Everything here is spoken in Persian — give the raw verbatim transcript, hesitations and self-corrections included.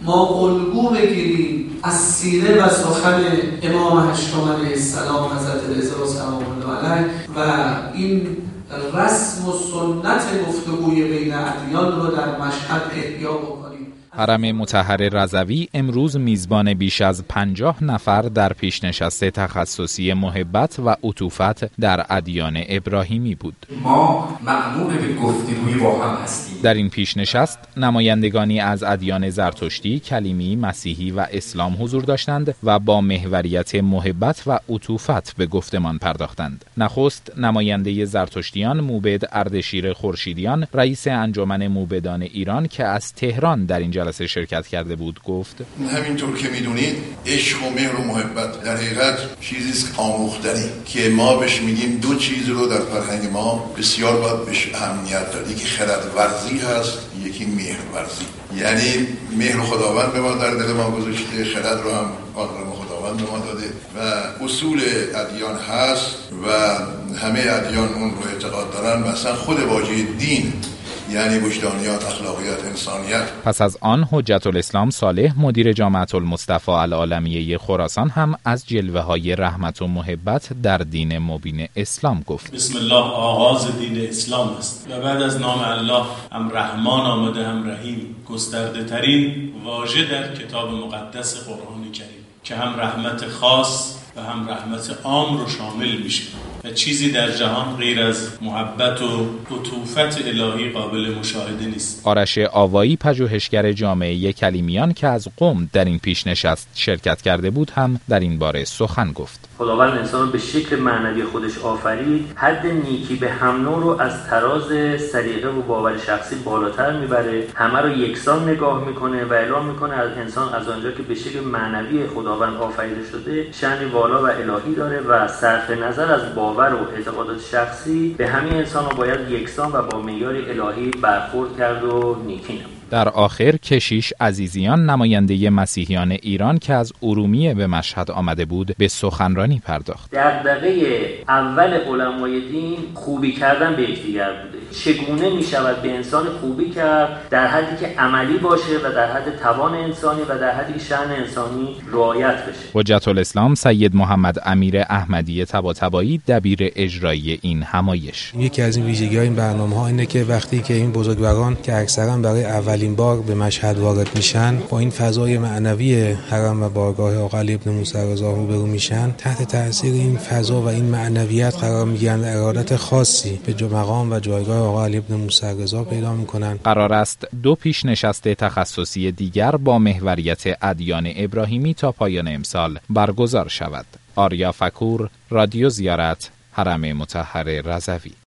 ما الگو بگیریم از سیره و سخن امام هشتم علیه السلام حضرت رضا سلام الله علیه و این رسم و سنت گفتگوی بین ادیان رو در مشهد احیا بکنیم. حرم مطهر رضوی امروز میزبان بیش از پنجاه نفر در پیشنشست تخصصی محبت و عطوفت در ادیان ابراهیمی بود. ما مأمور به گفتگوی با هم هستیم. در این پیشنشست نمایندگانی از ادیان زرتشتی، کلیمی، مسیحی و اسلام حضور داشتند و با محوریت محبت و عطوفت به گفتمان پرداختند. نخست نماینده زرتشتیان موبد اردشیر خورشیدیان، رئیس انجمن موبدان ایران که از تهران در این جلسه شرکت کرده بود گفت: همینطور که میدونید عشق و مهر و محبت در حقیقت چیزی است آموختنی که ما بهش میگیم دو چیز رو در فرهنگ ما بسیار باید بهش اهمیت داد. یکی خرد ورزی هست، یکی مهر ورزی. یعنی مهر خداوند به ما در دل ما گذاشته، خرد رو هم آدم خداوند به ما داده و اصول ادیان هست و همه ادیان اون رو اعتقاد دارن. مثلا خود واژه دین یعنی وجدانیات، اخلاقیات، انسانیت. پس از آن حجت الاسلام صالح مدیر جامعه المصطفی العالمیه خراسان هم از جلوه های رحمت و محبت در دین مبین اسلام گفت. بسم الله آغاز دین اسلام است و بعد از نام الله هم رحمان آمده هم رحیم، گسترده ترین واژه در کتاب مقدس قرآن کریم که هم رحمت خاص و هم رحمت عام رو شامل میشه و چیزی در جهان غیر از محبت و عطوفت الهی قابل مشاهده نیست. آرش آوایی پژوهشگر جامعه کلیمیان که از قم در این پیشنشست شرکت کرده بود هم در این باره سخن گفت. خداوند انسان رو به شکل معنوی خودش آفرید، حد نیکی به هم نوع رو از تراز سلیقه و باور شخصی بالاتر میبره، همه رو یکسان نگاه میکنه و اعلام میکنه از انسان از آنجا که به شکل معنوی خداوند آفریده شده شأن والا و الهی داره و صرف نظر از باور و اعتقادات شخصی به همین انسان رو باید یکسان و با معیار الهی برخورد کرد و نیکی نمود. در آخر کشیش عزیزیان نماینده مسیحیان ایران که از ارومیه به مشهد آمده بود به سخنرانی پرداخت. دغدغه اول علمای دین خوبی کردن به یکدیگر بوده. چگونه می شود به انسان خوبی کرد در حدی که عملی باشه و در حد توان انسانی و در حدی که شأن انسانی رعایت بشه. حجت الاسلام سید محمد امیر احمدی طباطبایی دبیر اجرایی این همایش. یکی از این ویژگی‌های این برنامه‌ها اینه که وقتی که این بزرگواران که اکثرا برای اولین بار به مشهد وارد میشن با این فضای معنوی حرم و بارگاه آقا علی ابن موسی رضا روبرو میشن، تحت تاثیر این فضا و این معنویت قرار میگیرن، ارادت خاصی به مقام و جایگاه آقا علی ابن موسی رضا پیدا میکنن. قرار است دو پیشنشست تخصصی دیگر با محوریت ادیان ابراهیمی تا پایان امسال برگزار شود. آریا فکور، رادیو زیارت، حرم مطهر رضوی.